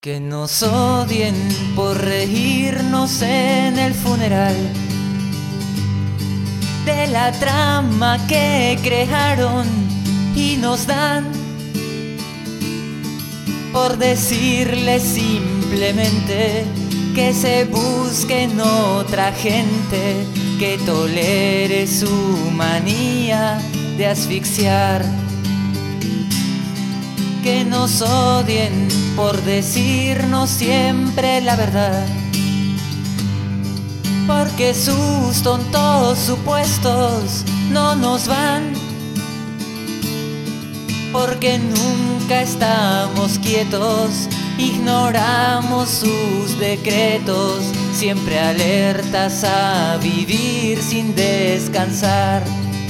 Que nos odien por reírnos en el funeral de la trama que crearon y nos dan por decirles simplemente que se busquen otra gente que tolere su manía de asfixiar. Que nos odien por decirnos siempre la verdad, porque sus tontos supuestos no nos van, porque nunca estamos quietos, ignoramos sus decretos, siempre alertas a vivir sin descansar.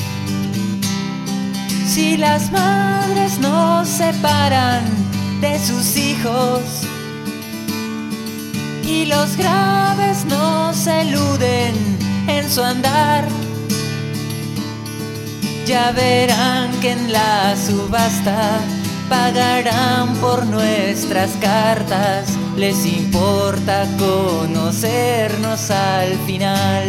Si las madres nos separan de sus hijos y los graves nos eluden en su andar, ya verán que en la subasta pagarán por nuestras cartas. Les importa conocernos al final.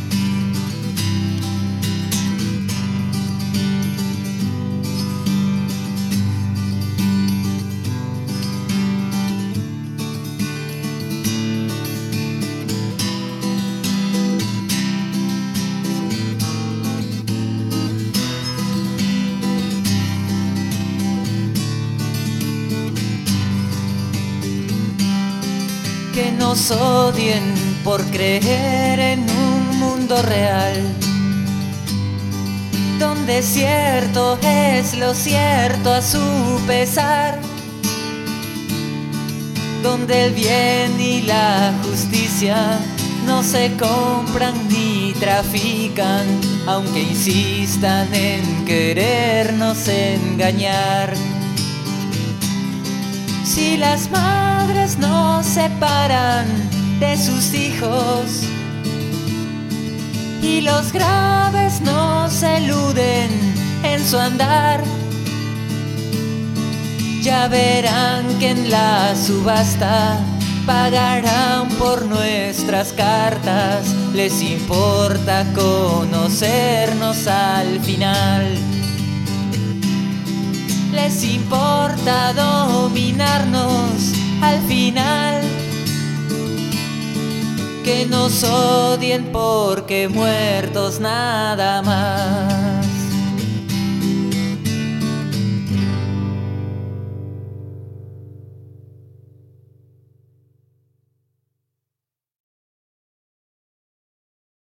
Que nos odien por creer en un mundo real, donde cierto es lo cierto a su pesar, donde el bien y la justicia no se compran ni trafican, aunque insistan en querernos engañar. Si las madres nos separan de sus hijos y los graves nos eluden en su andar, ya verán que en la subasta pagarán por nuestras cartas. Les importa conocernos al final. Les importa dominarnos al final. Que nos odien porque muertos nada más.